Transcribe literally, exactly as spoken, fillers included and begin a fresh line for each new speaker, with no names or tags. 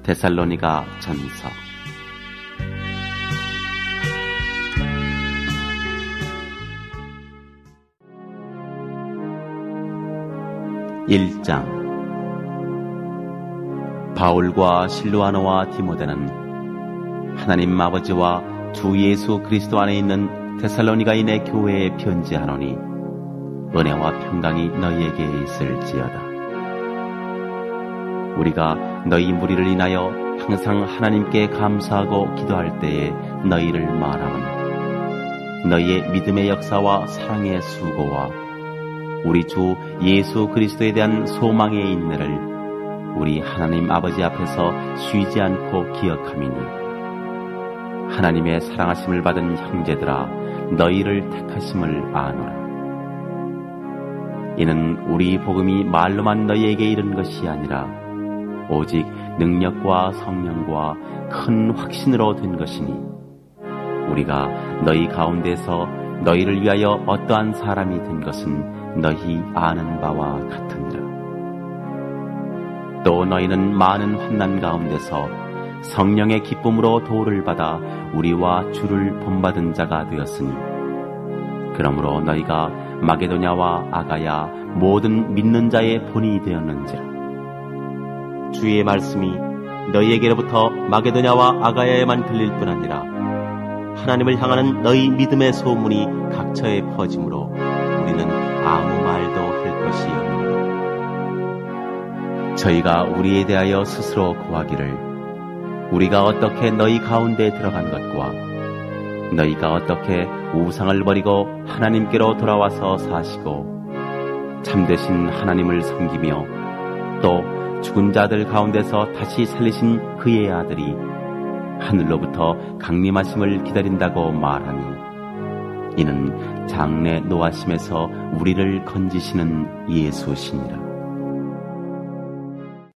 데살로니가 전서 일 장. 바울과 실루아노와 디모데는 하나님 아버지와 주 예수 그리스도 안에 있는 데살로니가인의 교회에 편지하노니 은혜와 평강이 너희에게 있을지어다. 우리가 너희 무리를 인하여 항상 하나님께 감사하고 기도할 때에 너희를 말하오니 너희의 믿음의 역사와 사랑의 수고와 우리 주 예수 그리스도에 대한 소망의 인내를 우리 하나님 아버지 앞에서 쉬지 않고 기억함이니 하나님의 사랑하심을 받은 형제들아 너희를 택하심을 아노라. 이는 우리 복음이 말로만 너희에게 이른 것이 아니라 오직 능력과 성령과 큰 확신으로 된 것이니 우리가 너희 가운데서 너희를 위하여 어떠한 사람이 된 것은 너희 아는 바와 같으니라. 또 너희는 많은 환난 가운데서 성령의 기쁨으로 도를 받아 우리와 주를 본받은 자가 되었으니 그러므로 너희가 마게도냐와 아가야 모든 믿는 자의 본이 되었는지라. 주의 말씀이 너희에게로부터 마게도냐와 아가야에만 들릴 뿐 아니라 하나님을 향하는 너희 믿음의 소문이 각처에 퍼지므로 우리는 아무 말도 할 것이 없느니라. 저희가 우리에 대하여 스스로 고하기를 우리가 어떻게 너희 가운데 들어간 것과 너희가 어떻게 우상을 버리고 하나님께로 돌아와서 사시고 참되신 하나님을 섬기며 또 죽은 자들 가운데서 다시 살리신 그의 아들이 하늘로부터 강림하심을 기다린다고 말하니 이는 장래 노하심에서 우리를 건지시는 예수시니라.